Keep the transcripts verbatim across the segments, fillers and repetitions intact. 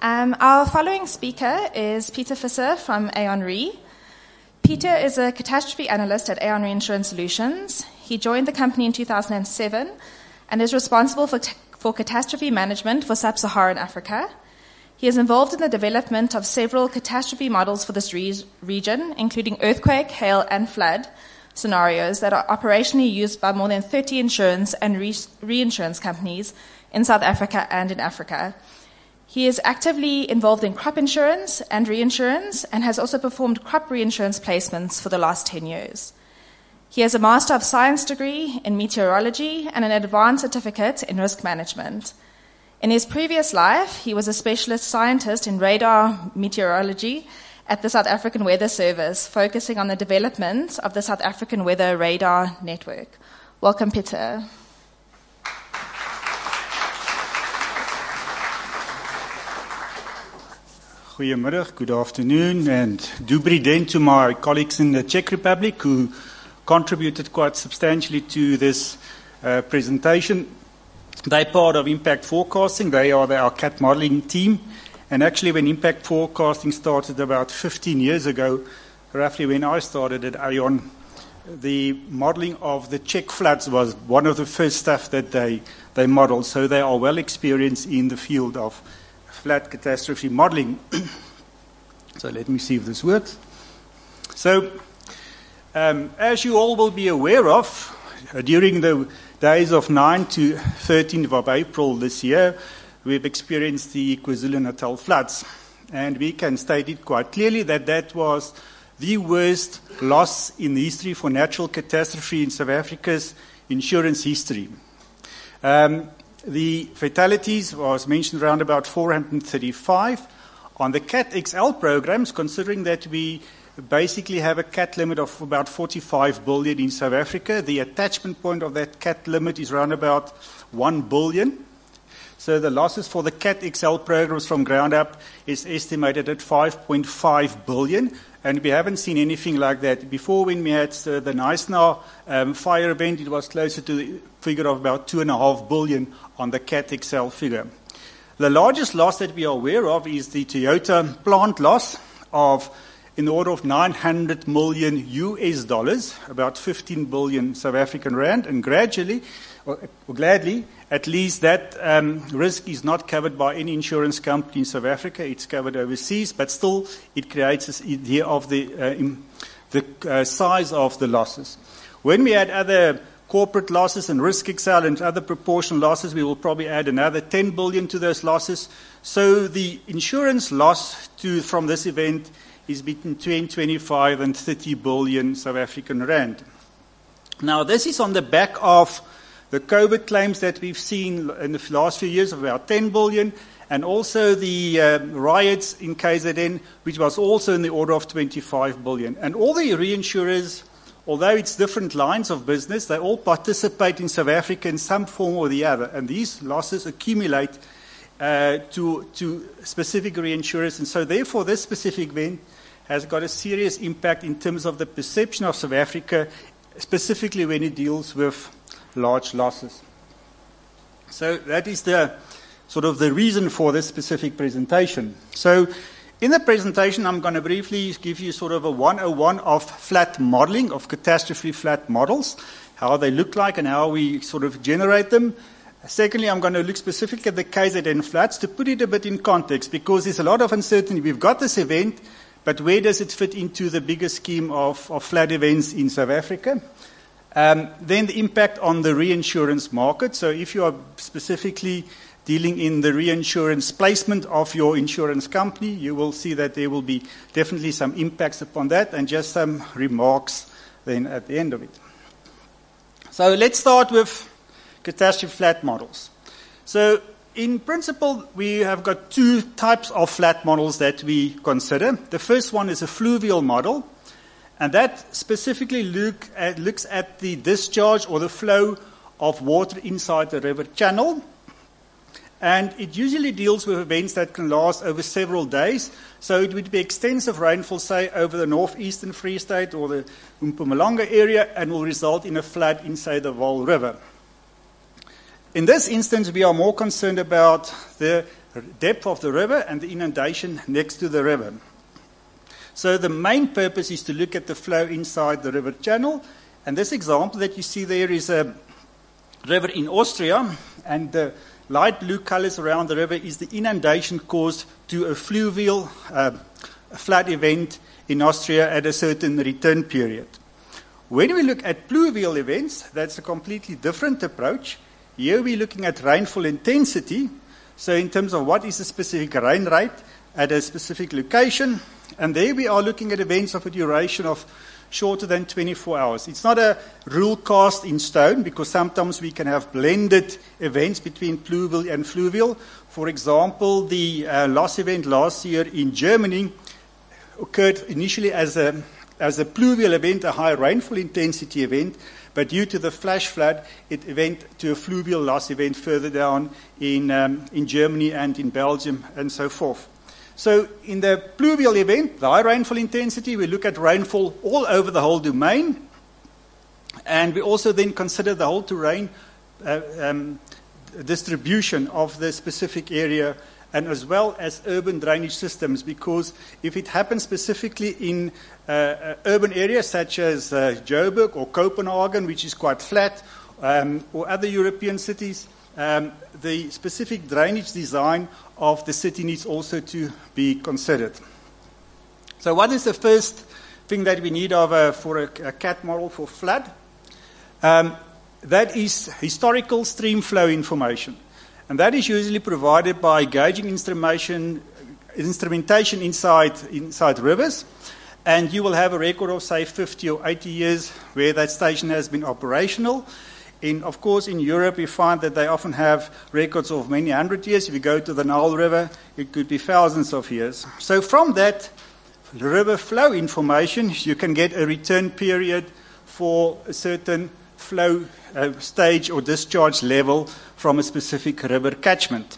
Um, our following speaker is Peter Visser from Aon Re. Peter is a catastrophe analyst at Aon Reinsurance Solutions. He joined the company in two thousand seven and is responsible for, for catastrophe management for sub-Saharan Africa. He is involved in the development of several catastrophe models for this re- region, including earthquake, hail, and flood scenarios that are operationally used by more than thirty insurance and re- reinsurance companies in South Africa and in Africa. He is actively involved in crop insurance and reinsurance and has also performed crop reinsurance placements for the last ten years. He has a Master of Science degree in meteorology and an advanced certificate in risk management. In his previous life, he was a specialist scientist in radar meteorology at the South African Weather Service, focusing on the development of the South African Weather Radar Network. Welcome, Peter. Goedemiddag, good afternoon, and Dubri den to my colleagues in the Czech Republic who contributed quite substantially to this uh, presentation. They're part of Impact Forecasting. They are the, our cat modeling team. And actually, when Impact Forecasting started about fifteen years ago, roughly when I started at Aon, the modeling of the Czech floods was one of the first stuff that they, they modeled. So they are well experienced in the field of flood catastrophe modeling. So let me see if this works. So, um, as you all will be aware of, uh, during the days of ninth to thirteenth of April this year, we've experienced the KwaZulu-Natal floods. And we can state it quite clearly that that was the worst loss in history for natural catastrophe in South Africa's insurance history. Um, the fatalities was mentioned around about four hundred thirty-five. On the Cat X L programs, considering that we basically have a cat limit of about forty-five billion in South Africa, the attachment point of that cat limit is around about one billion. So the losses for the Cat X L programs from ground up is estimated at five point five billion, and we haven't seen anything like that before. When we had uh, the Knysna um, fire event, it was closer to the figure of about two and a half billion on the Cat X L figure. The largest loss that we are aware of is the Toyota plant loss of in the order of nine hundred million U S dollars, about fifteen billion South African rand, and gradually, or, or gladly, at least that um, risk is not covered by any insurance company in South Africa. It's covered overseas, but still it creates an idea of the, uh, in, the uh, size of the losses. When we add other corporate losses and Risk X L and other proportional losses, we will probably add another ten billion to those losses. So the insurance loss to from this event is between twenty-five and thirty billion South African rand. Now, this is on the back of the COVID claims that we've seen in the last few years of about ten billion, and also the uh, riots in K Z N, which was also in the order of twenty-five billion. And all the reinsurers, although it's different lines of business, they all participate in South Africa in some form or the other, and these losses accumulate uh, to, to specific reinsurers, and so therefore this specific event has got a serious impact in terms of the perception of South Africa, specifically when it deals with large losses. So that is the sort of the reason for this specific presentation. So in the presentation, I'm going to briefly give you sort of a one oh one of flat modeling, of catastrophe flat models, how they look like and how we sort of generate them. Secondly, I'm going to look specifically at the K Z N floods to put it a bit in context, because there's a lot of uncertainty. We've got this event, but where does it fit into the bigger scheme of, of flood events in South Africa? Um, then the impact on the reinsurance market. So if you are specifically dealing in the reinsurance placement of your insurance company, you will see that there will be definitely some impacts upon that, and just some remarks then at the end of it. So let's start with catastrophe flat models. So in principle, we have got two types of flat models that we consider. The first one is a fluvial model, and that specifically look at, looks at the discharge or the flow of water inside the river channel. And it usually deals with events that can last over several days. So it would be extensive rainfall, say, over the northeastern Free State or the Mpumalanga area, and will result in a flood inside the Vaal River. In this instance, we are more concerned about the depth of the river and the inundation next to the river. So the main purpose is to look at the flow inside the river channel. And this example that you see there is a river in Austria, and the light blue colors around the river is the inundation caused to a fluvial uh, flood event in Austria at a certain return period. When we look at pluvial events, that's a completely different approach. Here we're looking at rainfall intensity, so in terms of what is the specific rain rate at a specific location, and there we are looking at events of a duration of shorter than twenty-four hours. It's not a rule cast in stone, because sometimes we can have blended events between pluvial and fluvial. For example, the uh, loss event last year in Germany occurred initially as a as a pluvial event, a high rainfall intensity event, but due to the flash flood, it went to a fluvial loss event further down in um, in Germany and in Belgium and so forth. So in the pluvial event, the high rainfall intensity, we look at rainfall all over the whole domain, and we also then consider the whole terrain uh, um, distribution of the specific area, and as well as urban drainage systems, because if it happens specifically in uh, uh, urban areas such as uh, Joburg or Copenhagen, which is quite flat, um, or other European cities, um, the specific drainage design of the city needs also to be considered. So what is the first thing that we need of a, for a, a C A T model for flood? Um, that is historical stream flow information. And that is usually provided by gauging instrumentation, instrumentation inside, inside rivers. And you will have a record of, say, fifty or eighty years where that station has been operational. In, of course, in Europe, we find that they often have records of many hundred years. If you go to the Nile River, it could be thousands of years. So from that river flow information, you can get a return period for a certain flow uh, stage or discharge level from a specific river catchment.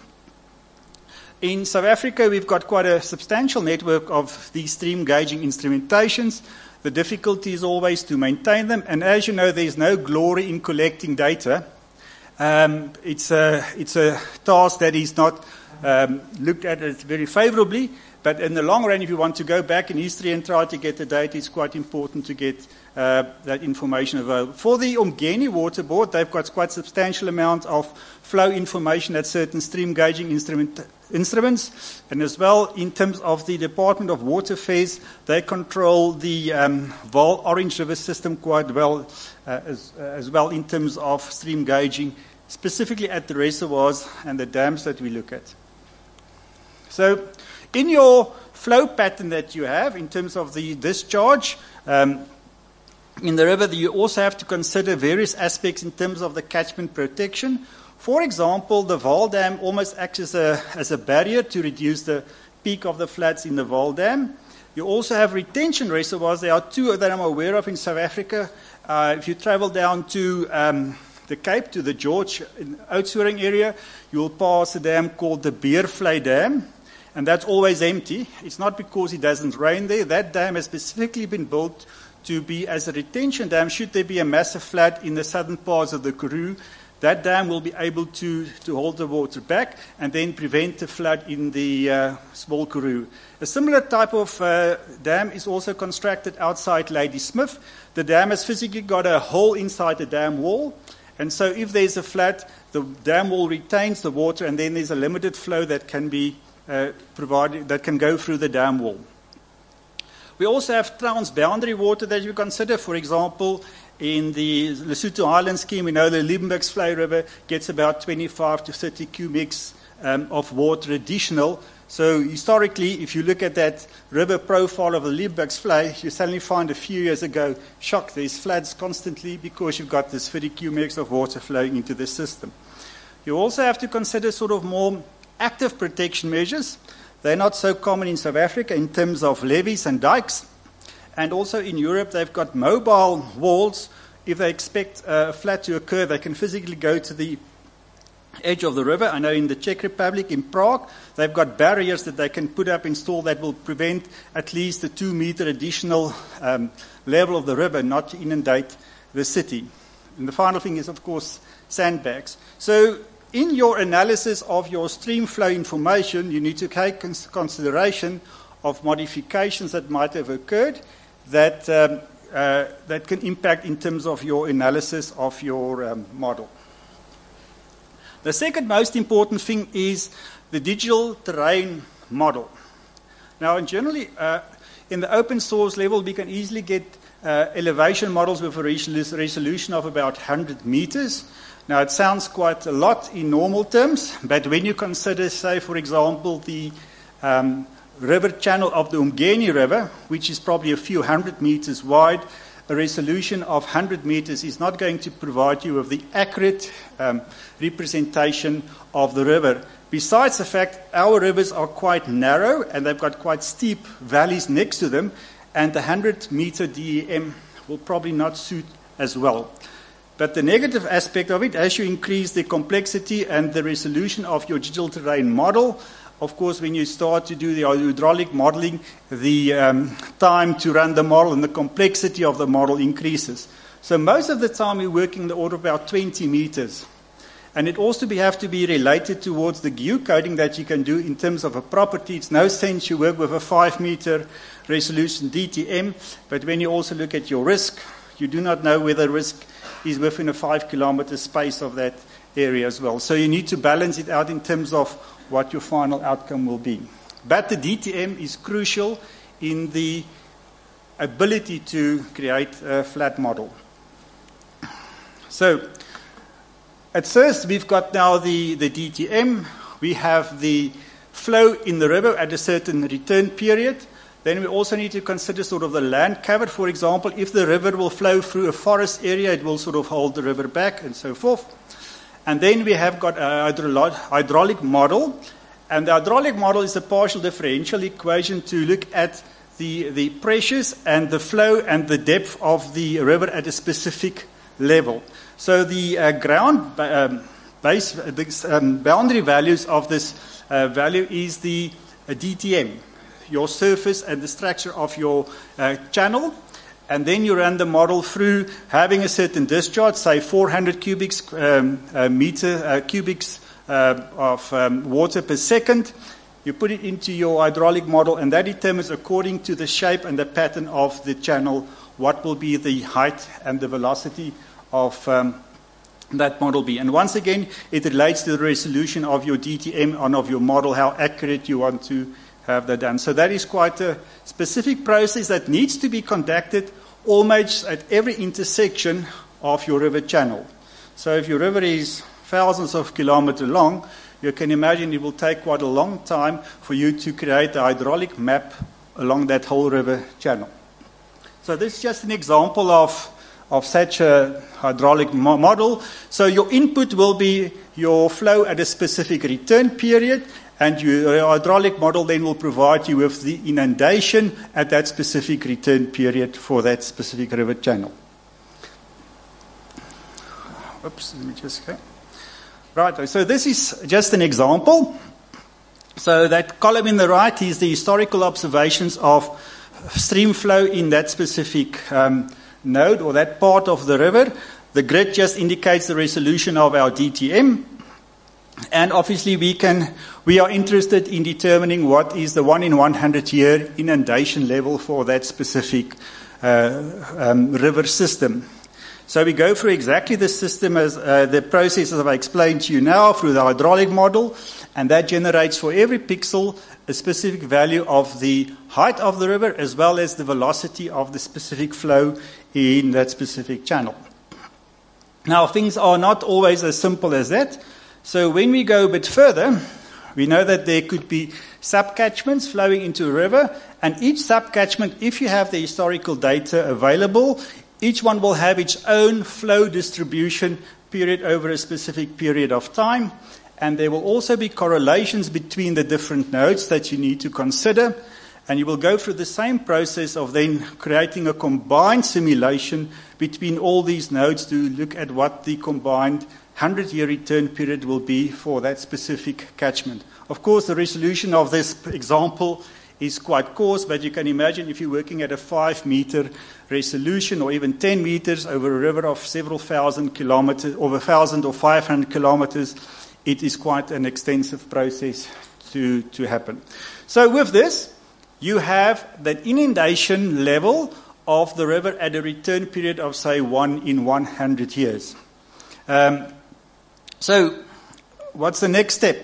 In South Africa, we've got quite a substantial network of these stream gauging instrumentations. The difficulty is always to maintain them, and as you know, there's no glory in collecting data. Um, it's, a, it's a task that is not um, looked at as very favorably, but in the long run, if you want to go back in history and try to get the data, it's quite important to get uh, that information available. For the Umgeni Water Board, they've got quite substantial amount of flow information at certain stream gauging instrument, instruments, and as well in terms of the Department of Water Affairs, they control the um, Vaal Orange River system quite well, uh, as, uh, as well in terms of stream gauging, specifically at the reservoirs and the dams that we look at. So in your flow pattern that you have in terms of the discharge um, in the river, you also have to consider various aspects in terms of the catchment protection. For example, the Vaal Dam almost acts as a, as a barrier to reduce the peak of the floods in the Vaal Dam. You also have retention reservoirs. There are two that I'm aware of in South Africa. Uh, if you travel down to um, the Cape, to the George Oudtshoorn area, you will pass a dam called the Beervlei Dam, and that's always empty. It's not because it doesn't rain there. That dam has specifically been built to be as a retention dam. Should there be a massive flood in the southern parts of the Karoo, that dam will be able to, to hold the water back and then prevent the flood in the uh, small Karoo. A similar type of uh, dam is also constructed outside Ladysmith. The dam has physically got a hole inside the dam wall, and so if there's a flood, the dam wall retains the water, and then there's a limited flow that can be uh, provided, that can go through the dam wall. We also have transboundary water that you consider. For example, in the Lesotho Highland scheme, we know the Liebenbergsvlei River gets about twenty-five to thirty cubics um, of water additional. So historically, if you look at that river profile of the Liebenbergsvlei, you suddenly find a few years ago, shock, there's floods constantly because you've got this thirty cubics of water flowing into the system. You also have to consider sort of more active protection measures. They're not so common in South Africa in terms of levees and dikes. And also in Europe, they've got mobile walls. If they expect a flood to occur, they can physically go to the edge of the river. I know in the Czech Republic, in Prague, they've got barriers that they can put up, install, that will prevent at least a two-meter additional um, level of the river not to inundate the city. And the final thing is, of course, sandbags. So in your analysis of your stream flow information, you need to take cons- consideration of modifications that might have occurred that, um, uh, that can impact in terms of your analysis of your um, model. The second most important thing is the digital terrain model. Now, generally, uh, in the open source level, we can easily get uh, elevation models with a resolution of about one hundred meters. Now, it sounds quite a lot in normal terms, but when you consider, say, for example, the um, river channel of the Umgeni River, which is probably a few hundred meters wide, a resolution of one hundred meters is not going to provide you with the accurate um, representation of the river. Besides the fact our rivers are quite narrow and they've got quite steep valleys next to them, and the one hundred meter D E M will probably not suit as well. But the negative aspect of it, as you increase the complexity and the resolution of your digital terrain model, of course, when you start to do the hydraulic modeling, the um, time to run the model and the complexity of the model increases. So most of the time we're working in the order of about twenty meters. And it also be, have to be related towards the geocoding that you can do in terms of a property. It's no sense you work with a five meter resolution D T M, but when you also look at your risk, you do not know whether risk is within a five kilometer space of that area as well. So you need to balance it out in terms of what your final outcome will be. But the D T M is crucial in the ability to create a flat model. So at first we've got now the, the D T M. We have the flow in the river at a certain return period. Then we also need to consider sort of the land cover. For example, if the river will flow through a forest area, it will sort of hold the river back and so forth. And then we have got a hydraulic model. And the hydraulic model is a partial differential equation to look at the, the pressures and the flow and the depth of the river at a specific level. So the uh, ground um, base, the um, boundary values of this uh, value is the uh, D T M, your surface and the structure of your uh, channel. And then you run the model through having a certain discharge, say four hundred cubics um, uh, meter uh, cubics uh, of um, water per second. You put it into your hydraulic model, and that determines, according to the shape and the pattern of the channel, what will be the height and the velocity of um, that model be. And once again, it relates to the resolution of your D T M and of your model, how accurate you want to have that done. So that is quite a specific process that needs to be conducted almost at every intersection of your river channel. So if your river is thousands of kilometers long, you can imagine it will take quite a long time for you to create a hydraulic map along that whole river channel. So this is just an example of, of such a hydraulic mo- model. So your input will be your flow at a specific return period, and your hydraulic model then will provide you with the inundation at that specific return period for that specific river channel. Oops, let me just go. Right, so this is just an example. So that column in the right is the historical observations of stream flow in that specific um, node or that part of the river. The grid just indicates the resolution of our D T M. And obviously we can, we are interested in determining what is the one in one hundred year inundation level for that specific uh, um, river system. So we go through exactly the system as uh, the process that I explained to you now through the hydraulic model, and that generates for every pixel a specific value of the height of the river as well as the velocity of the specific flow in that specific channel. Now things are not always as simple as that. So when we go a bit further, we know that there could be subcatchments flowing into a river, and each subcatchment, if you have the historical data available, each one will have its own flow distribution period over a specific period of time, and there will also be correlations between the different nodes that you need to consider, and you will go through the same process of then creating a combined simulation between all these nodes to look at what the combined one hundred year return period will be for that specific catchment. Of course, the resolution of this example is quite coarse, but you can imagine if you're working at a five meter resolution or even ten meters over a river of several thousand kilometers, over a thousand or five hundred kilometers, it is quite an extensive process to, to happen. So with this, you have that inundation level of the river at a return period of, say, one in one hundred years. Um, so what's the next step?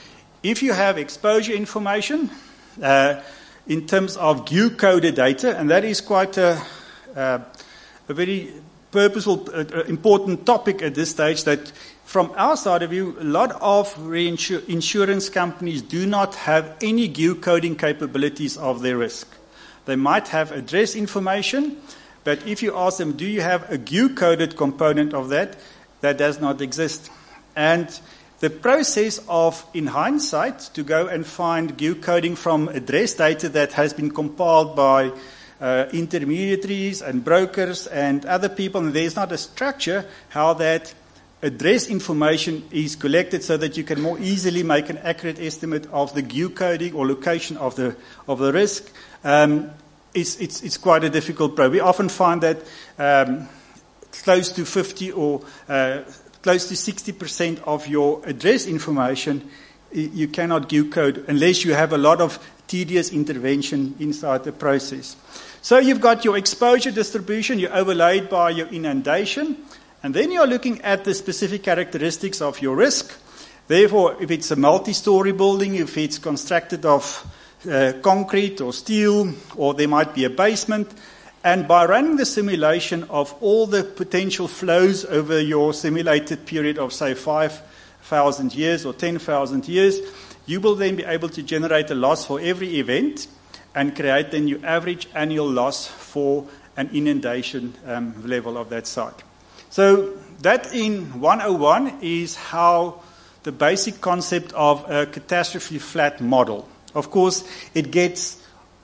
If you have exposure information uh, in terms of G U coded data, and that is quite a, uh, a very purposeful, uh, important topic at this stage, that from our side of view, a lot of reinsur- insurance companies do not have any G U coding capabilities of their risk. They might have address information, but if you ask them, do you have a G U coded component of that, that does not exist. And the process of, in hindsight, to go and find G U coding from address data that has been compiled by uh, intermediaries and brokers and other people, and there's not a structure how that address information is collected so that you can more easily make an accurate estimate of the G U coding or location of the of the risk. Um, it's, it's, it's quite a difficult problem. We often find that um, close to fifty or uh, close to sixty percent of your address information you cannot G U code unless you have a lot of tedious intervention inside the process. So you've got your exposure distribution, you're overlaid by your inundation, and then you're looking at the specific characteristics of your risk. Therefore, if it's a multi-story building, if it's constructed of uh, concrete or steel, or there might be a basement, and by running the simulation of all the potential flows over your simulated period of, say, five thousand years or ten thousand years, you will then be able to generate a loss for every event and create then your average annual loss for an inundation um, level of that site. So that in one oh one is how the basic concept of a catastrophe flat model. Of course, it gets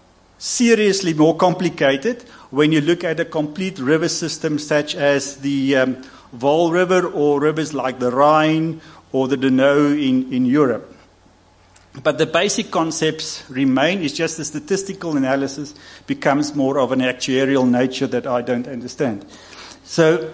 seriously more complicated when you look at a complete river system such as the um, Vaal River or rivers like the Rhine or the Danube in, in Europe. But the basic concepts remain. It's just the statistical analysis becomes more of an actuarial nature that I don't understand. So,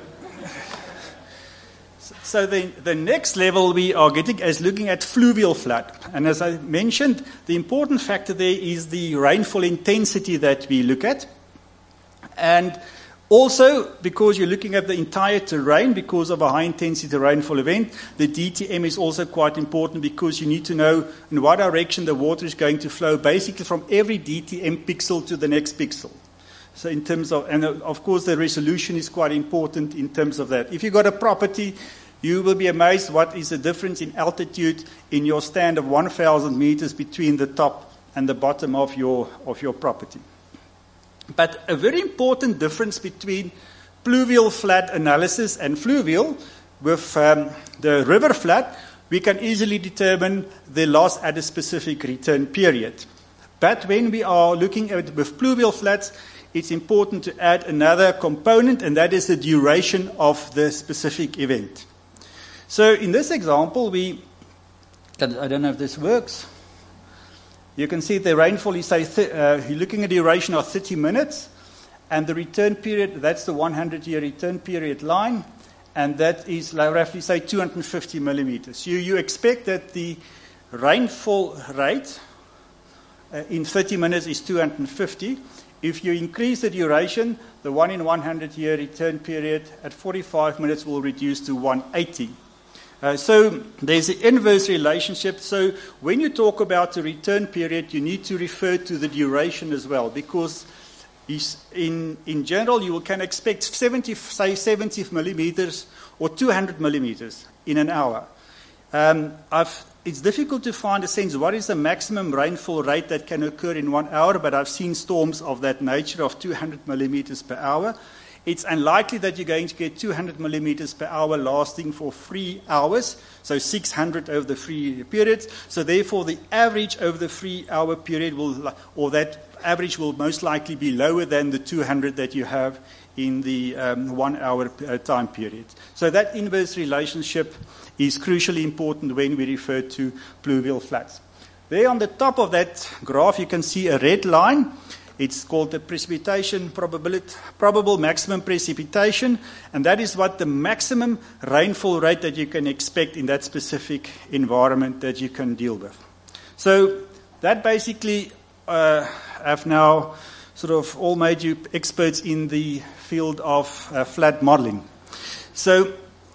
so the, the next level we are getting is looking at fluvial flood. And as I mentioned, the important factor there is the rainfall intensity that we look at. And also, because you're looking at the entire terrain, because of a high-intensity rainfall event, the D T M is also quite important because you need to know in what direction the water is going to flow, basically from every D T M pixel to the next pixel. So in terms of, and of course the resolution is quite important in terms of that. If you've got a property, you will be amazed what is the difference in altitude in your stand of one thousand meters between the top and the bottom of your of your property. But a very important difference between pluvial flood analysis and fluvial, with um, the river flood, we can easily determine the loss at a specific return period. But when we are looking at with pluvial floods, it's important to add another component, and that is the duration of the specific event. So in this example, we, I don't know if this works. You can see the rainfall is, say, th- uh, you're looking at a duration of thirty minutes, and the return period, that's the one hundred year return period line, and that is like roughly, say, two hundred fifty millimeters. You, you expect that the rainfall rate uh, in thirty minutes is two hundred fifty. If you increase the duration, the one in one hundred year return period at forty-five minutes will reduce to one hundred eighty. Uh, so there's an inverse relationship. So when you talk about the return period, you need to refer to the duration as well, because in in general you can expect seventy, say seventy millimeters or two hundred millimeters in an hour. Um, I've, it's difficult to find a sense what is the maximum rainfall rate that can occur in one hour, but I've seen storms of that nature of two hundred millimeters per hour. It's unlikely that you're going to get two hundred millimeters per hour lasting for three hours, so six hundred over the three periods. So therefore, the average over the three-hour period will, or that average will most likely be lower than the two hundred that you have in the um, one-hour uh, time period. So that inverse relationship is crucially important when we refer to pluvial floods. There on the top of that graph, you can see a red line. It's called the precipitation probability, probable maximum precipitation, and that is what the maximum rainfall rate that you can expect in that specific environment that you can deal with. So that basically uh, have now sort of all made you experts in the field of uh, flood modeling. So,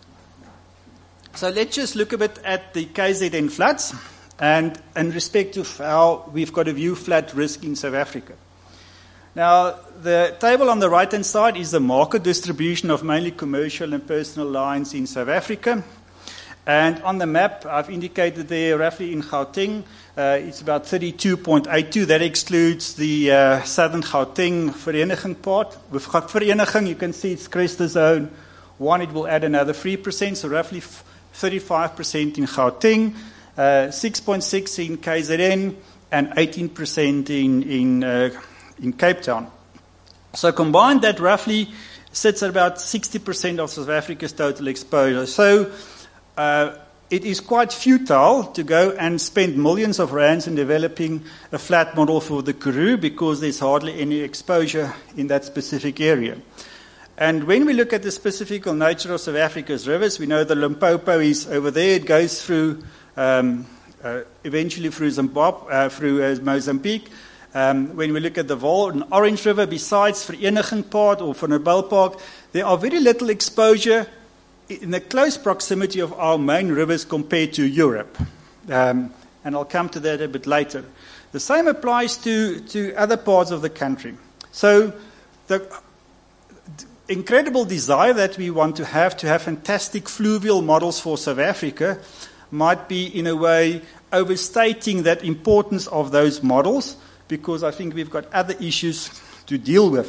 so let's just look a bit at the K Z N floods and in respect to how we've got to view flood risk in South Africa. Now, the table on the right-hand side is the market distribution of mainly commercial and personal lines in South Africa. And on the map, I've indicated there roughly in Gauteng, uh, it's about thirty-two point eight two. That excludes the uh, southern Gauteng Vereniging part. With Vereniging, you can see it's Cresta Zone one, it will add another three percent, so roughly thirty-five percent in Gauteng, uh, six point six in K Z N, and eighteen percent in, in, uh, in Cape Town. So combined, that roughly sits at about sixty percent of South Africa's total exposure. So Uh, it is quite futile to go and spend millions of rands in developing a flood model for the Karoo because there's hardly any exposure in that specific area. And when we look at the specific nature of South Africa's rivers, we know the Limpopo is over there. It goes through, um, uh, eventually through Zimbabwe, uh, through uh, Mozambique. Um, when we look at the Vaal and Orange River, besides Vereniging Part or Van der Bijl Park, there are very little exposure in the close proximity of our main rivers compared to Europe. Um, and I'll come to that a bit later. The same applies to, to other parts of the country. So the incredible desire that we want to have to have fantastic fluvial models for South Africa might be, in a way, overstating that importance of those models, because I think we've got other issues to deal with.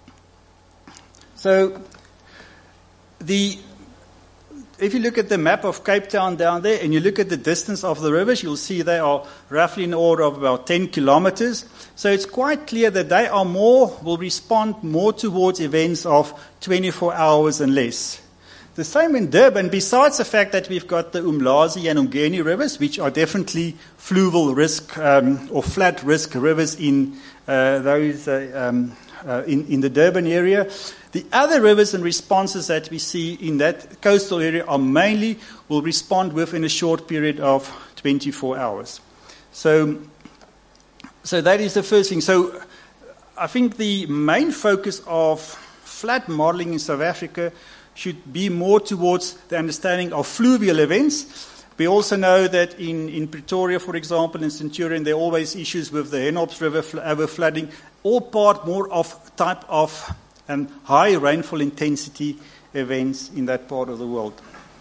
So the If you look at the map of Cape Town down there and you look at the distance of the rivers, you'll see they are roughly in the order of about ten kilometers. So it's quite clear that they are more, will respond more towards events of twenty-four hours and less. The same in Durban, besides the fact that we've got the Umlazi and Umgeni rivers, which are definitely fluvial risk um, or flood risk rivers in uh, those uh, um, uh, in, in the Durban area. The other rivers and responses that we see in that coastal area are mainly will respond within a short period of twenty-four hours. So, so that is the first thing. So I think the main focus of flood modeling in South Africa should be more towards the understanding of fluvial events. We also know that in, in Pretoria, for example, in Centurion, there are always issues with the Henops River overflooding, all part more of type of and high rainfall intensity events in that part of the world.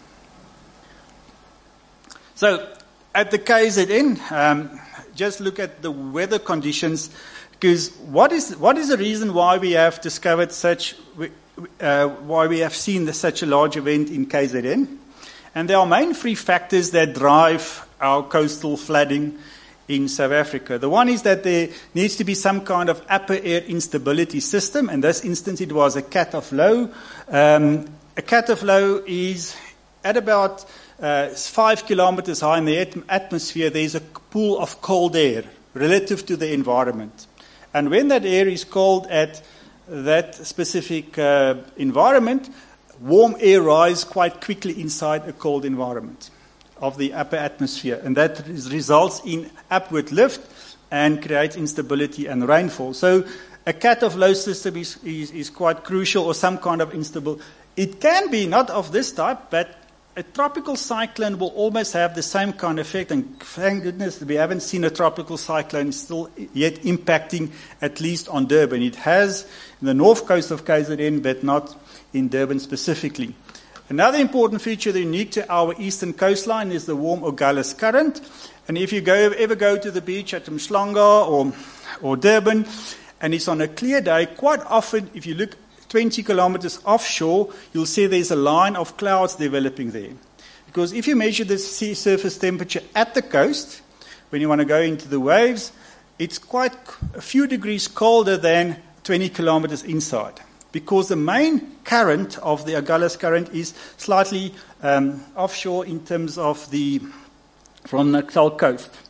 So, at the K Z N, um, just look at the weather conditions, because what is what is the reason why we have discovered such, uh, why we have seen the, such a large event in K Z N? And there are main three factors that drive our coastal flooding in South Africa. The one is that there needs to be some kind of upper air instability system. In this instance, it was a cat of low. Um, a cat of low is at about uh, five kilometers high in the at- atmosphere. There's a pool of cold air relative to the environment. And when that air is cold at that specific uh, environment, warm air rises quite quickly inside a cold environment of the upper atmosphere, and that results in upward lift and creates instability and rainfall. So a cat of low system is, is, is quite crucial, or some kind of instable. It can be not of this type, but a tropical cyclone will almost have the same kind of effect, and thank goodness we haven't seen a tropical cyclone still yet impacting at least on Durban. It has in the north coast of K Z N, but not in Durban specifically. Another important feature unique to our eastern coastline is the warm Agulhas current. And if you go, ever go to the beach at Umhlanga or, or Durban, and it's on a clear day, quite often, if you look twenty kilometers offshore, you'll see there's a line of clouds developing there. Because if you measure the sea surface temperature at the coast, when you want to go into the waves, it's quite a few degrees colder than twenty kilometers inside. Because the main current of the Agulhas current is slightly um, offshore in terms of the, from the Natal coast.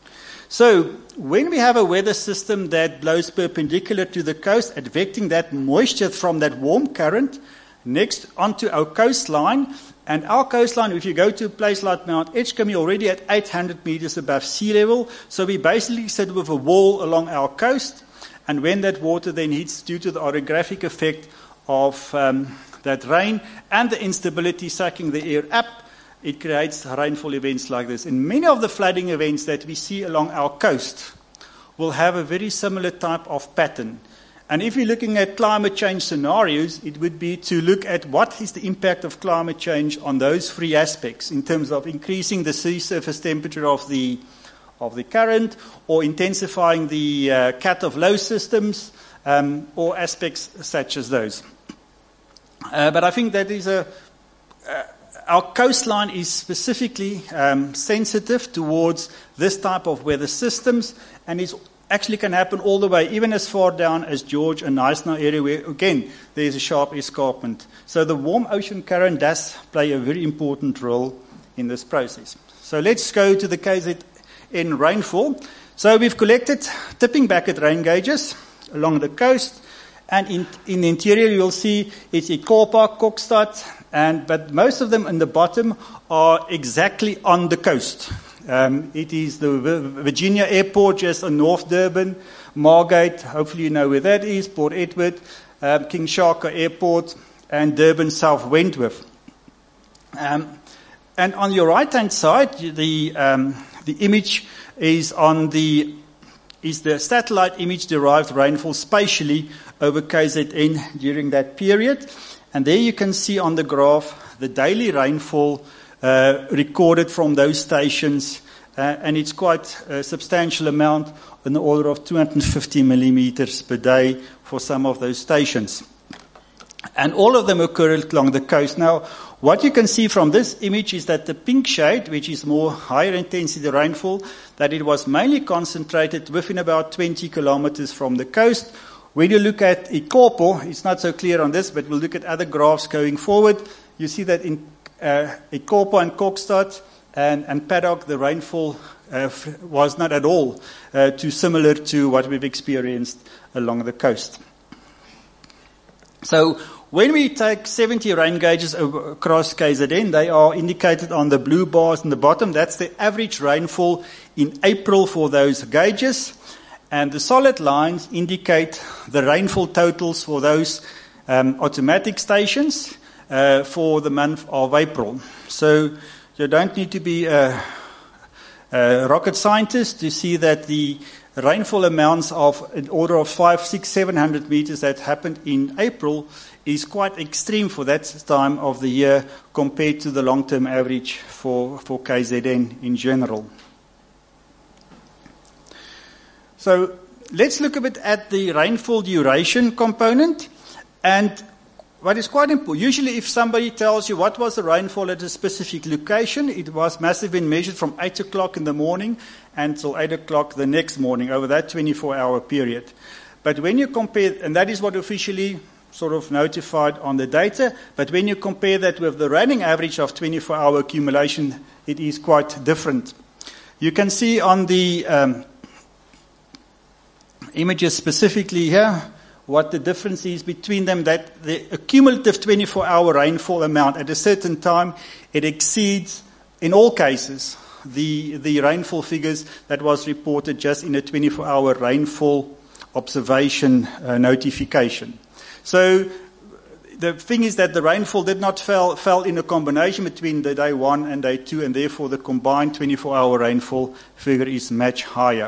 So when we have a weather system that blows perpendicular to the coast, advecting that moisture from that warm current next onto our coastline, and our coastline, if you go to a place like Mount Edgecombe, you're already at eight hundred meters above sea level. So we basically sit with a wall along our coast, and when that water then hits due to the orographic effect of um, that rain and the instability sucking the air up, it creates rainfall events like this. And many of the flooding events that we see along our coast will have a very similar type of pattern. And if you're looking at climate change scenarios, it would be to look at what is the impact of climate change on those three aspects in terms of increasing the sea surface temperature of the of the current, or intensifying the uh, cat of low systems, um, or aspects such as those. Uh, but I think that is a uh, our coastline is specifically um, sensitive towards this type of weather systems, and it's actually can happen all the way, even as far down as George and Knysna area, where, again, there's a sharp escarpment. So the warm ocean current does play a very important role in this process. So let's go to the K Z N rainfall. So we've collected tipping bucket rain gauges along the coast, and in, in the interior you'll see it's Ikopa, Kokstad, and but most of them in the bottom are exactly on the coast. Um, it is the Virginia Airport just on North Durban, Margate, hopefully you know where that is, Port Edward, um, King Shaka Airport, and Durban South Wentworth. Um, and on your right-hand side, the um, the image is on the is the satellite image derived rainfall spatially over K Z N during that period, and there you can see on the graph the daily rainfall Uh, recorded from those stations, uh, and it's quite a substantial amount, in the order of two hundred fifty millimeters per day for some of those stations. And all of them occur along the coast. Now, what you can see from this image is that the pink shade, which is more higher intensity rainfall, that it was mainly concentrated within about twenty kilometers from the coast. When you look at Ikopo, it's not so clear on this, but we'll look at other graphs going forward. You see that in Uh, Ikopa and Kokstad and, and Paddock, the rainfall uh, f- was not at all uh, too similar to what we've experienced along the coast. So when we take seventy rain gauges across K Z N, they are indicated on the blue bars in the bottom. That's the average rainfall in April for those gauges. And the solid lines indicate the rainfall totals for those um, automatic stations Uh, for the month of April. So you don't need to be a, a rocket scientist to see that the rainfall amounts of an order of five, six, seven hundred meters that happened in April is quite extreme for that time of the year compared to the long-term average for, for K Z N in general. So let's look a bit at the rainfall duration component. And what is quite important, usually if somebody tells you what was the rainfall at a specific location, it was massively measured from eight o'clock in the morning until eight o'clock the next morning over that twenty-four hour period. But when you compare, and that is what officially sort of notified on the data, but when you compare that with the running average of twenty-four hour accumulation, it is quite different. You can see on the um, images specifically here, what the difference is between them, that the accumulative twenty-four hour rainfall amount at a certain time, it exceeds, in all cases, the, the rainfall figures that was reported just in a twenty-four hour rainfall observation uh, notification. So the thing is that the rainfall did not fell, fell in a combination between the day one and day two, and therefore the combined twenty-four hour rainfall figure is much higher.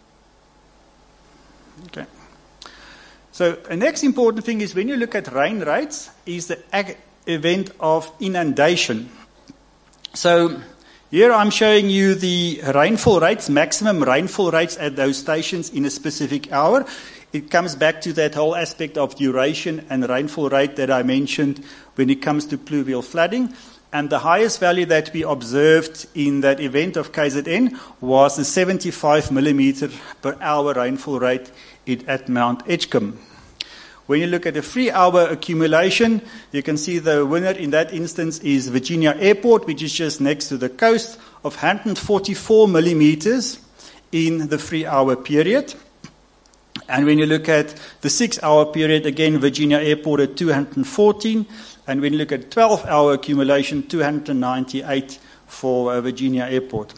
Okay. So the next important thing is when you look at rain rates is the event of inundation. So here I'm showing you the rainfall rates, maximum rainfall rates at those stations in a specific hour. It comes back to that whole aspect of duration and rainfall rate that I mentioned when it comes to pluvial flooding. And the highest value that we observed in that event of K Z N was the seventy-five millimeter per hour rainfall rate at Mount Edgecombe. When you look at the three-hour accumulation, you can see the winner in that instance is Virginia Airport, which is just next to the coast, of one hundred forty-four millimeters in the three-hour period. And when you look at the six-hour period, again, Virginia Airport at two hundred fourteen. And when you look at twelve-hour accumulation, two hundred ninety-eight for uh, Virginia Airport.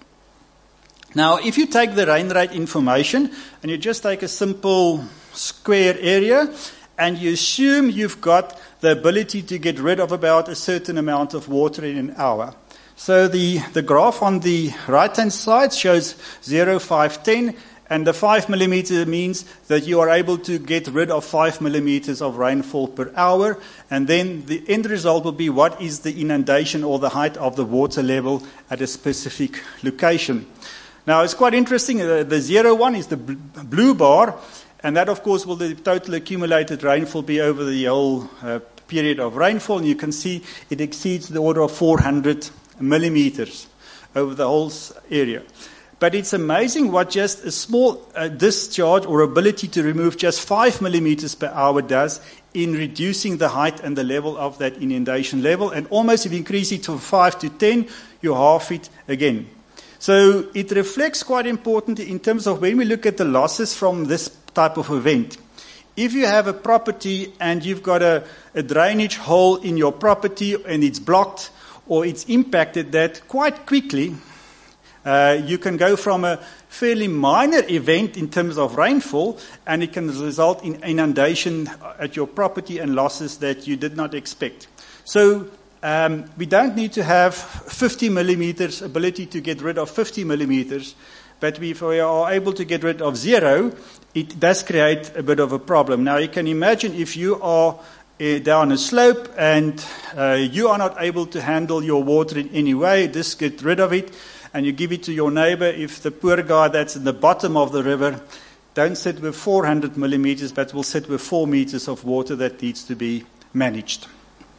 Now, if you take the rain rate information and you just take a simple square area and you assume you've got the ability to get rid of about a certain amount of water in an hour. So the, the graph on the right-hand side shows zero, five, ten, and the five millimeter means that you are able to get rid of five millimeters of rainfall per hour, and then the end result will be what is the inundation or the height of the water level at a specific location. Now, it's quite interesting. Uh, the zero one is the bl- blue bar, and that, of course, will the total accumulated rainfall be over the whole uh, period of rainfall. And you can see it exceeds the order of four hundred millimeters over the whole area. But it's amazing what just a small uh, discharge or ability to remove just five millimeters per hour does in reducing the height and the level of that inundation level. And almost if you increase it from five to ten, you halve it again. So it reflects quite importantly in terms of when we look at the losses from this type of event. If you have a property and you've got a, a drainage hole in your property and it's blocked or it's impacted, that quite quickly uh, you can go from a fairly minor event in terms of rainfall and it can result in inundation at your property and losses that you did not expect. So Um, we don't need to have fifty millimeters ability to get rid of fifty millimeters, but if we are able to get rid of zero, it does create a bit of a problem. Now, you can imagine if you are uh, down a slope and uh, you are not able to handle your water in any way, just get rid of it, and you give it to your neighbor. If the poor guy that's in the bottom of the river, don't sit with four hundred millimeters, but will sit with four meters of water that needs to be managed.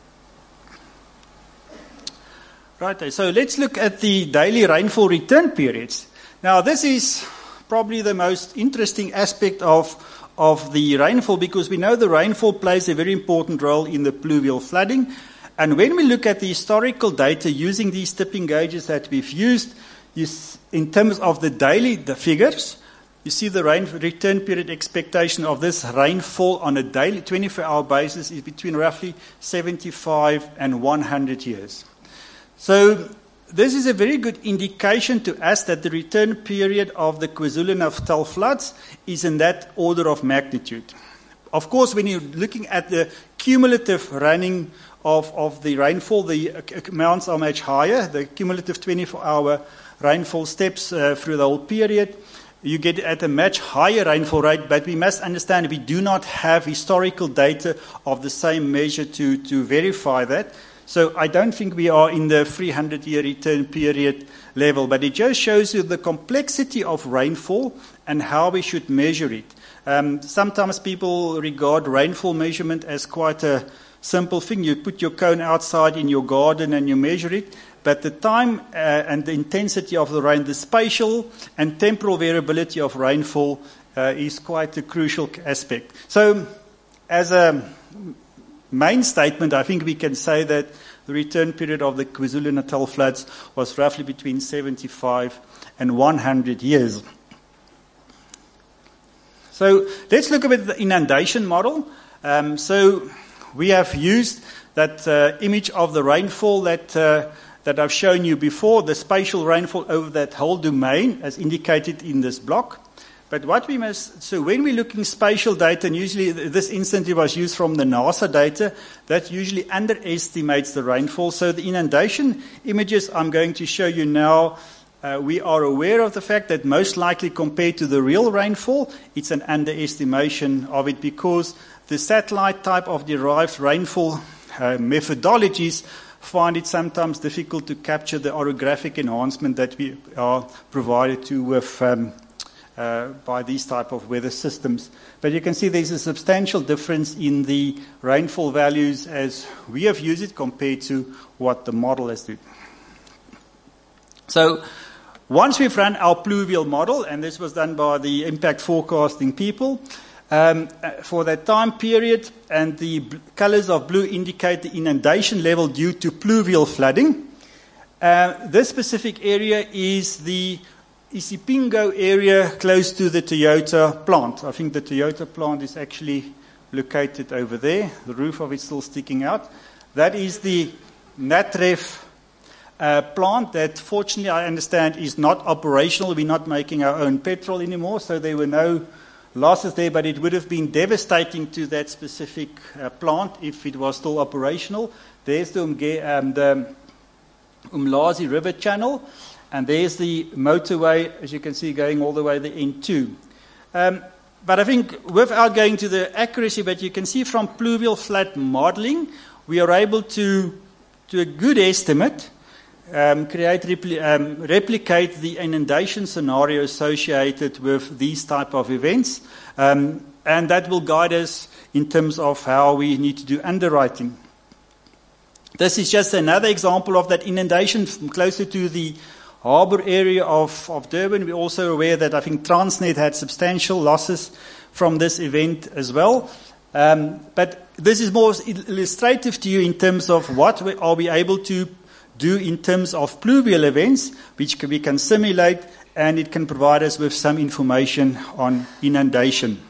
Right, so let's look at the daily rainfall return periods. Now, this is probably the most interesting aspect of, of the rainfall because we know the rainfall plays a very important role in the pluvial flooding. And when we look at the historical data using these tipping gauges that we've used, you, in terms of the daily the figures, you see the rain return period expectation of this rainfall on a daily twenty-four hour basis is between roughly seventy-five and one hundred years. So this is a very good indication to us that the return period of the KwaZulu-Natal floods is in that order of magnitude. Of course, when you're looking at the cumulative running of, of the rainfall, the amounts are much higher. The cumulative twenty-four hour rainfall steps uh, through the whole period. You get at a much higher rainfall rate, but we must understand we do not have historical data of the same measure to, to verify that. So I don't think we are in the three hundred year return period level, but it just shows you the complexity of rainfall and how we should measure it. Um, sometimes people regard rainfall measurement as quite a simple thing. You put your cone outside in your garden and you measure it, but the time uh, and the intensity of the rain, the spatial and temporal variability of rainfall uh, is quite a crucial aspect. So as a main statement, I think we can say that the return period of the KwaZulu-Natal floods was roughly between seventy-five and one hundred years. So let's look at the inundation model. Um, so we have used that uh, image of the rainfall that uh, that I've shown you before, the spatial rainfall over that whole domain as indicated in this block. But what we must, so when we're looking spatial data, and usually this instantly was used from the NASA data, that usually underestimates the rainfall. So the inundation images I'm going to show you now, uh, we are aware of the fact that most likely compared to the real rainfall, it's an underestimation of it because the satellite type of derived rainfall uh, methodologies find it sometimes difficult to capture the orographic enhancement that we are provided to with um, Uh, by these type of weather systems. But you can see there's a substantial difference in the rainfall values as we have used it compared to what the model has done. So once we've run our pluvial model, and this was done by the impact forecasting people, um, for that time period, and the b- colors of blue indicate the inundation level due to pluvial flooding. Uh, this specific area is the Isipingo area close to the Toyota plant. I think the Toyota plant is actually located over there. The roof of it's still sticking out. That is the Natref uh, plant that, fortunately, I understand is not operational. We're not making our own petrol anymore, so there were no losses there, but it would have been devastating to that specific uh, plant if it was still operational. There's the, Umge- um, the Umlazi River Channel, and there's the motorway, as you can see, going all the way to the N two. Um, but I think without going to the accuracy, but you can see from pluvial flat modeling, we are able to, to a good estimate, um, create repli- um, replicate the inundation scenario associated with these type of events, um, and that will guide us in terms of how we need to do underwriting. This is just another example of that inundation closer to the harbour area of, of Durban. We're also aware that I think Transnet had substantial losses from this event as well. Um, but this is more illustrative to you in terms of what we, are we able to do in terms of pluvial events, which we can simulate, and it can provide us with some information on inundation.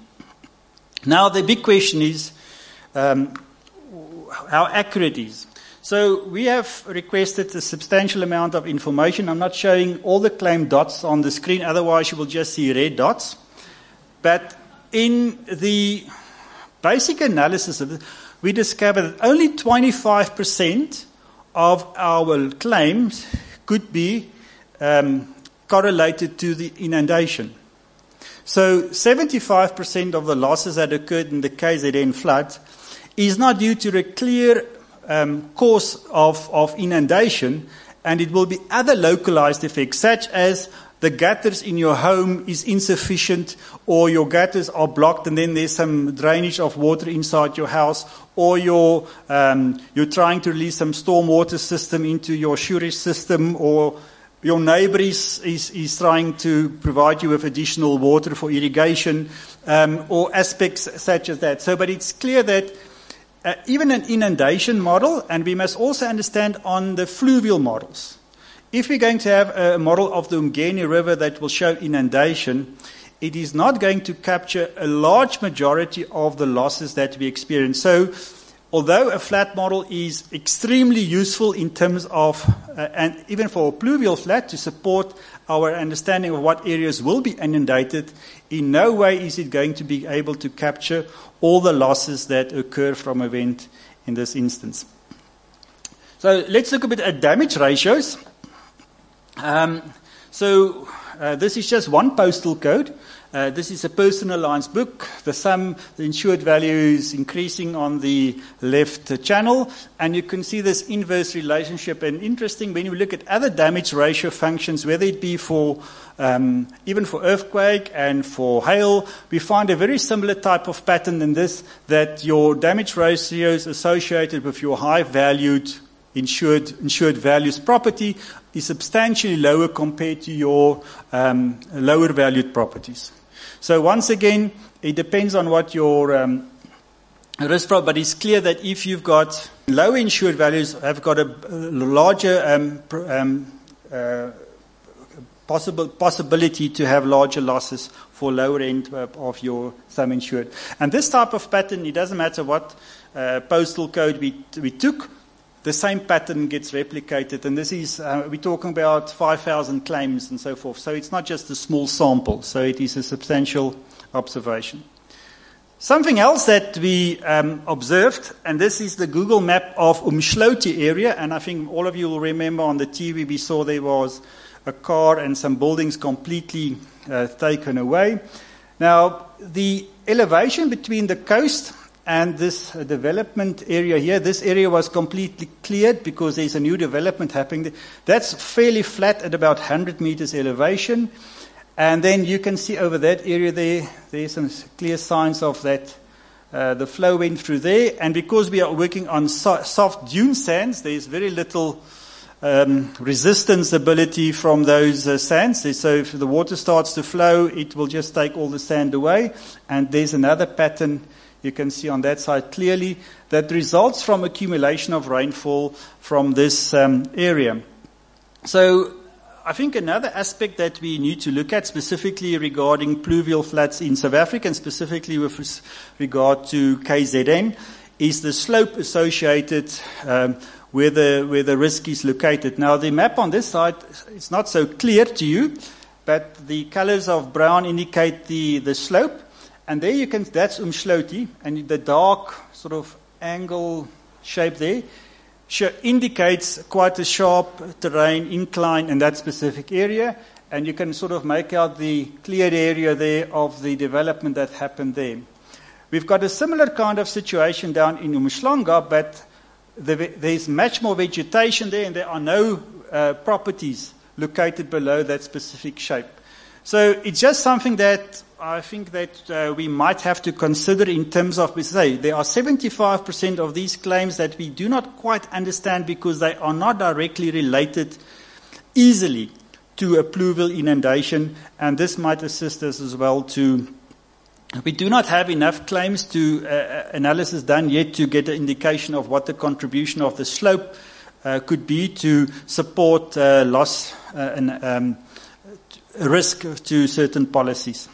Now the big question is um, how accurate it is. So we have requested a substantial amount of information. I'm not showing all the claim dots on the screen, otherwise you will just see red dots. But in the basic analysis of it, we discovered that only twenty-five percent of our claims could be um, correlated to the inundation. So seventy-five percent of the losses that occurred in the K Z N flood is not due to a clear Um, cause of, of inundation, and it will be other localized effects, such as the gutters in your home is insufficient, or your gutters are blocked and then there's some drainage of water inside your house, or you're, um, you're trying to release some stormwater system into your sewage system, or your neighbor is, is, is trying to provide you with additional water for irrigation, um, or aspects such as that. So, but it's clear that Uh, even an inundation model, and we must also understand on the fluvial models. If we're going to have a model of the Umgeni River that will show inundation, it is not going to capture a large majority of the losses that we experience. So, although a flat model is extremely useful in terms of, uh, and even for a pluvial flat, to support our understanding of what areas will be inundated, in no way is it going to be able to capture all the losses that occur from event in this instance. So let's look a bit at damage ratios. Um, so uh, this is just one postal code. Uh, this is a personal lines book. The sum, the insured value is increasing on the left uh, channel, and you can see this inverse relationship. And interesting, when you look at other damage ratio functions, whether it be for um, even for earthquake and for hail, we find a very similar type of pattern in this, that your damage ratios associated with your high-valued insured insured values property is substantially lower compared to your um, lower-valued properties. So once again, it depends on what your um, risk profile, but it's clear that if you've got low insured values, have got a larger um, um, uh, possible possibility to have larger losses for lower end of your sum insured. And this type of pattern, it doesn't matter what uh, postal code we we took, the same pattern gets replicated, and this is, uh, we're talking about five thousand claims and so forth. So it's not just a small sample, so it is a substantial observation. Something else that we um, observed, and this is the Google map of Umhloti area, and I think all of you will remember on the T V we saw there was a car and some buildings completely uh, taken away. Now, the elevation between the coast and this uh, development area here, this area was completely cleared because there's a new development happening there. That's fairly flat at about one hundred meters elevation. And then you can see over that area there, there's some clear signs of that. Uh, the flow went through there. And because we are working on so- soft dune sands, there's very little um, resistance ability from those uh, sands. So if the water starts to flow, it will just take all the sand away. And there's another pattern you can see on that side clearly that results from accumulation of rainfall from this um, area. So I think another aspect that we need to look at, specifically regarding pluvial floods in South Africa, and specifically with regard to K Z N, is the slope associated um, where the where the risk is located. Now, the map on this side, it's not so clear to you, but the colors of brown indicate the, the slope. And there you can, that's Umhloti, and the dark sort of angle shape there indicates quite a sharp terrain incline in that specific area, and you can sort of make out the cleared area there of the development that happened there. We've got a similar kind of situation down in Umhlanga, but the, there's much more vegetation there, and there are no uh, properties located below that specific shape. So it's just something that I think that uh, we might have to consider in terms of, we say, there are seventy-five percent of these claims that we do not quite understand because they are not directly related easily to a pluvial inundation, and this might assist us as well to, we do not have enough claims to uh, analysis done yet to get an indication of what the contribution of the slope uh, could be to support uh, loss uh, and um, risk to certain policies.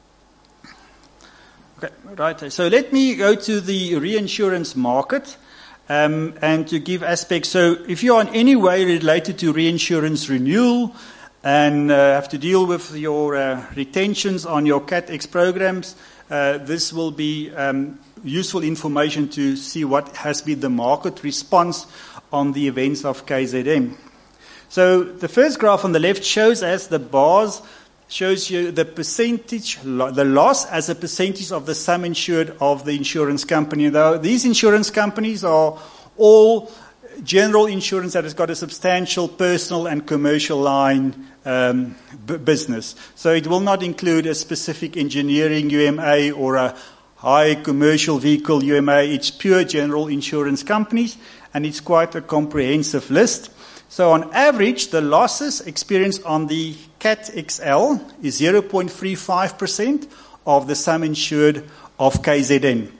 Okay, right. So let me go to the reinsurance market um, and to give aspects. So if you are in any way related to reinsurance renewal and uh, have to deal with your uh, retentions on your Cat X programs, uh, this will be um, useful information to see what has been the market response on the events of K Z N. So the first graph on the left shows as the bars shows you the percentage, the loss as a percentage of the sum insured of the insurance company. Though these insurance companies are all general insurance that has got a substantial personal and commercial line um, b- business. So it will not include a specific engineering U M A or a high commercial vehicle U M A. It's pure general insurance companies, and it's quite a comprehensive list. So on average, the losses experienced on the Cat X L is zero point three five percent of the sum insured of K Z N.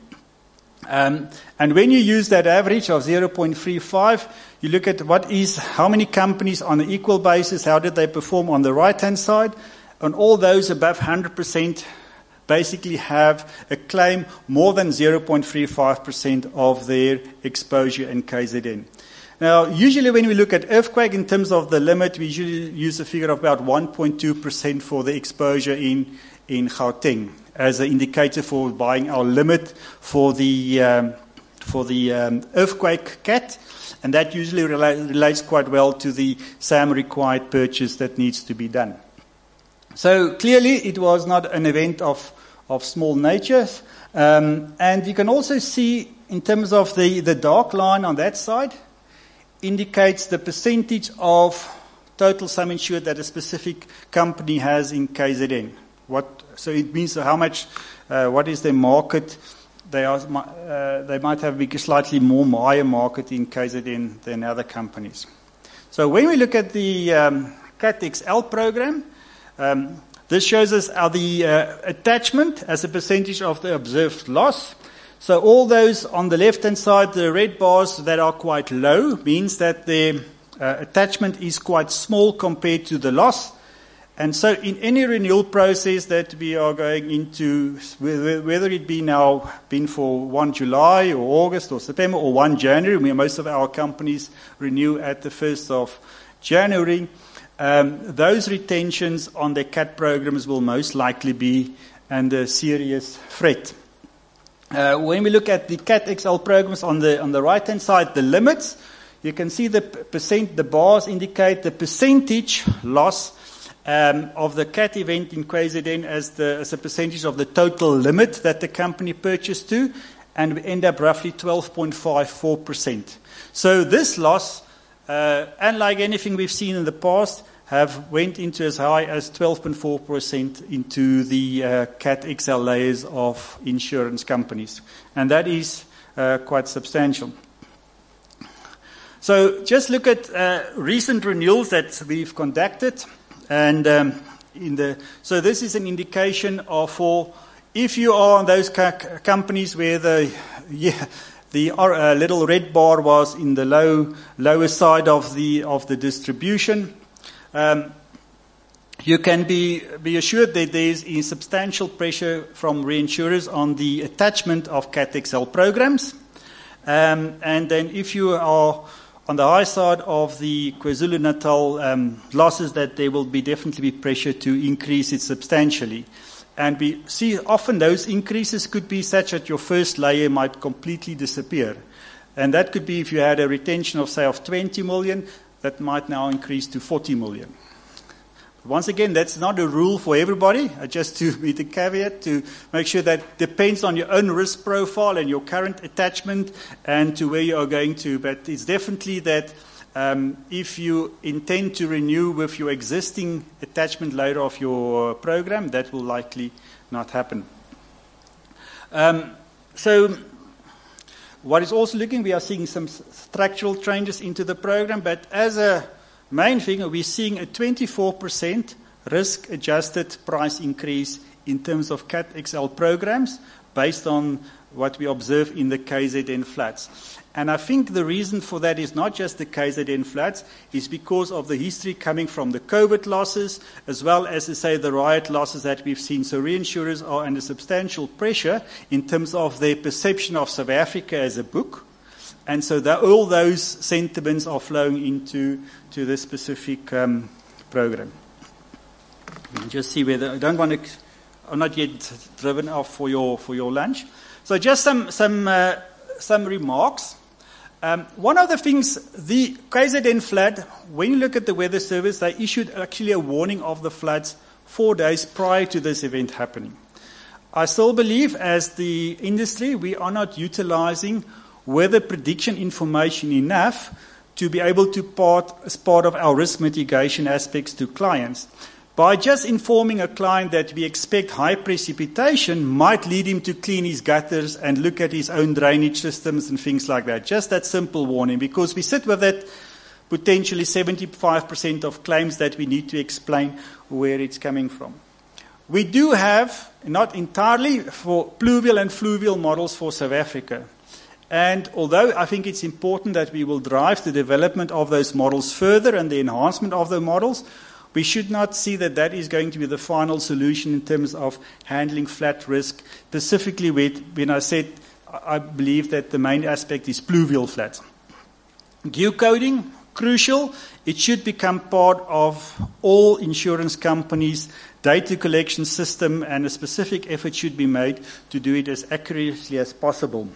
Um, and when you use that average of zero point three five, you look at what is, how many companies on an equal basis, how did they perform on the right-hand side, and all those above one hundred percent basically have a claim more than zero point three five percent of their exposure in K Z N. Now, usually when we look at earthquake in terms of the limit, we usually use a figure of about one point two percent for the exposure in, in Gauteng as an indicator for buying our limit for the, um, for the um, earthquake cat. And that usually rela- relates quite well to the S A M required purchase that needs to be done. So clearly it was not an event of, of small nature. Um, and you can also see in terms of the, the dark line on that side, indicates the percentage of total sum insured that a specific company has in K Z N. What, so it means how much, uh, what is their market? They are, uh, they might have a slightly more higher market in K Z N than other companies. So when we look at the um, Cat X L program, um, this shows us how the uh, attachment as a percentage of the observed loss. So all those on the left-hand side, the red bars that are quite low, means that their uh, attachment is quite small compared to the loss. And so in any renewal process that we are going into, whether it be now been for first July or August or September or first January, where most of our companies renew at the first of January, um, those retentions on the cat programs will most likely be under serious threat. Uh, when we look at the Cat X L programs on the on the right-hand side, the limits, you can see the percent, the bars indicate the percentage loss um, of the cat event in K Z N as the as a percentage of the total limit that the company purchased to, and we end up roughly twelve point five four percent. So this loss, uh, unlike anything we've seen in the past, have went into as high as twelve point four percent into the uh, Cat X L layers of insurance companies. And that is uh, quite substantial. So just look at uh, recent renewals that we've conducted. And um, in the so this is an indication of for if you are on those ca- companies where the yeah, the uh, little red bar was in the low lower side of the of the distribution. um, you can be, be assured that there is a substantial pressure from reinsurers on the attachment of Cat X L programs. Um, and then if you are on the high side of the KwaZulu-Natal um, losses, that there will be definitely be pressure to increase it substantially. And we see often those increases could be such that your first layer might completely disappear. And that could be if you had a retention of, say, of twenty million, that might now increase to forty million. Once again, that's not a rule for everybody, uh, just to meet a caveat, to make sure that depends on your own risk profile and your current attachment and to where you are going to. But it's definitely that um, if you intend to renew with your existing attachment layer of your program, that will likely not happen. Um, so what is also looking, we are seeing some structural changes into the program, but as a main thing, we're seeing a twenty-four percent risk-adjusted price increase in terms of Cat X L programs based on what we observe in the K Z N floods. And I think the reason for that is not just the K Z N floods, is because of the history coming from the COVID losses, as well as, say, the riot losses that we've seen. So reinsurers are under substantial pressure in terms of their perception of South Africa as a book. And so that all those sentiments are flowing into to this specific um, program. Just see whether I don't want to. I'm not yet driven off for your for your lunch. So just some some uh, some remarks. Um, one of the things, the K Z N flood. When you look at the Weather Service, they issued actually a warning of the floods four days prior to this event happening. I still believe, as the industry, we are not utilizing weather prediction information enough to be able to part as part of our risk mitigation aspects to clients. By just informing a client that we expect high precipitation might lead him to clean his gutters and look at his own drainage systems and things like that. Just that simple warning, because we sit with that potentially seventy-five percent of claims that we need to explain where it's coming from. We do have, not entirely, for pluvial and fluvial models for South Africa. And although I think it's important that we will drive the development of those models further and the enhancement of the models, we should not see that that is going to be the final solution in terms of handling flat risk, specifically when I said I believe that the main aspect is pluvial floods. Geocoding, crucial. It should become part of all insurance companies' data collection system, and a specific effort should be made to do it as accurately as possible.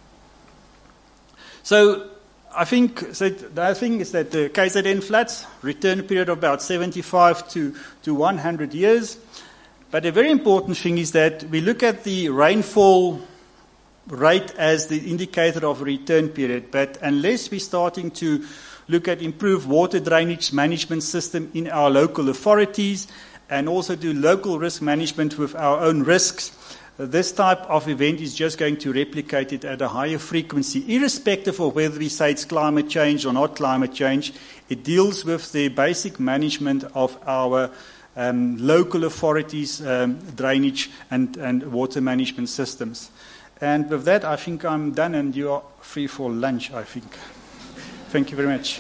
So I think so the other thing is that the K Z N floods, return period of about seventy-five to one hundred years. But a very important thing is that we look at the rainfall rate as the indicator of return period. But unless we're starting to look at improved water drainage management system in our local authorities and also do local risk management with our own risks, this type of event is just going to replicate it at a higher frequency, irrespective of whether we say it's climate change or not climate change. It deals with the basic management of our um, local authorities' um, drainage and, and water management systems. And with that, I think I'm done, and you are free for lunch, I think. Thank you very much.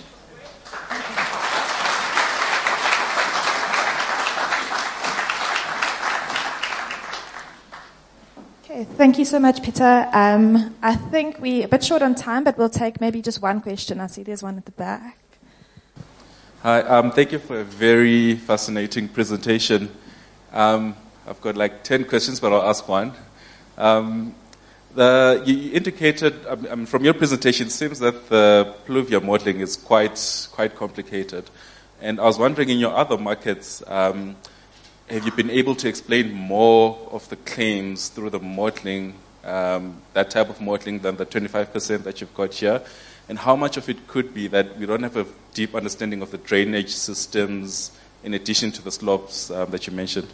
Thank you so much, Peter. Um, I think we're a bit short on time, but we'll take maybe just one question. I see there's one at the back. Hi, um, thank you for a very fascinating presentation. Um, I've got like ten questions, but I'll ask one. Um, the, you indicated, um, from your presentation, it seems that the pluvial modeling is quite quite complicated. And I was wondering, in your other markets, um, have you been able to explain more of the claims through the modeling, um, that type of modeling, than the twenty-five percent that you've got here? And how much of it could be that we don't have a deep understanding of the drainage systems in addition to the slopes um, that you mentioned?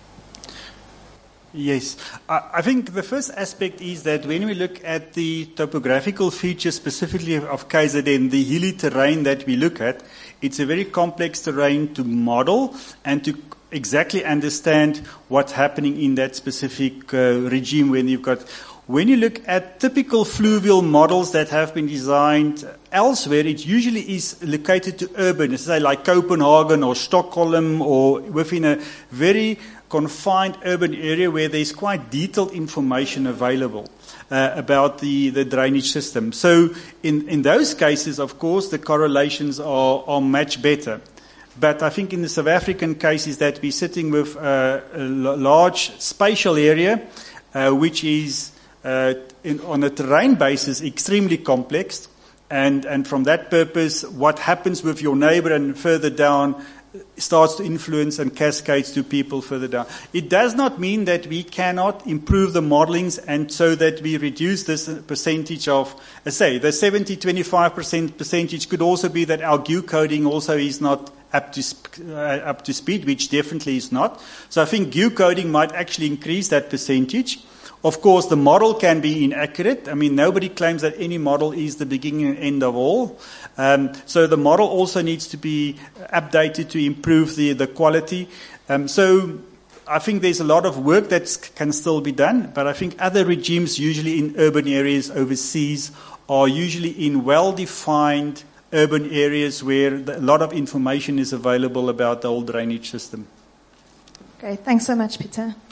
Yes. I think the first aspect is that when we look at the topographical features specifically of K Z N, the hilly terrain that we look at, it's a very complex terrain to model and to exactly understand what's happening in that specific uh, regime when you've got. when you look at typical fluvial models that have been designed elsewhere, it usually is located to urban, say like Copenhagen or Stockholm, or within a very confined urban area where there's quite detailed information available uh, about the, the drainage system. So in, in those cases, of course, the correlations are, are much better. But I think in the South African case is that we're sitting with uh, a large spatial area, uh, which is uh, in, on a terrain basis extremely complex. And, and from that purpose, what happens with your neighbor and further down starts to influence and cascades to people further down. It does not mean that we cannot improve the modelings and so that we reduce this percentage of, I say, the seventy twenty-five percent percentage could also be that our G U coding also is not up to, uh, up to speed, which definitely is not. So I think G U coding might actually increase that percentage. Of course, the model can be inaccurate. I mean, nobody claims that any model is the beginning and end of all. Um, so the model also needs to be updated to improve the, the quality. Um, so I think there's a lot of work that can still be done, but I think other regimes, usually in urban areas overseas, are usually in well-defined urban areas where a lot of information is available about the whole drainage system. Great. Thanks so much, Peter.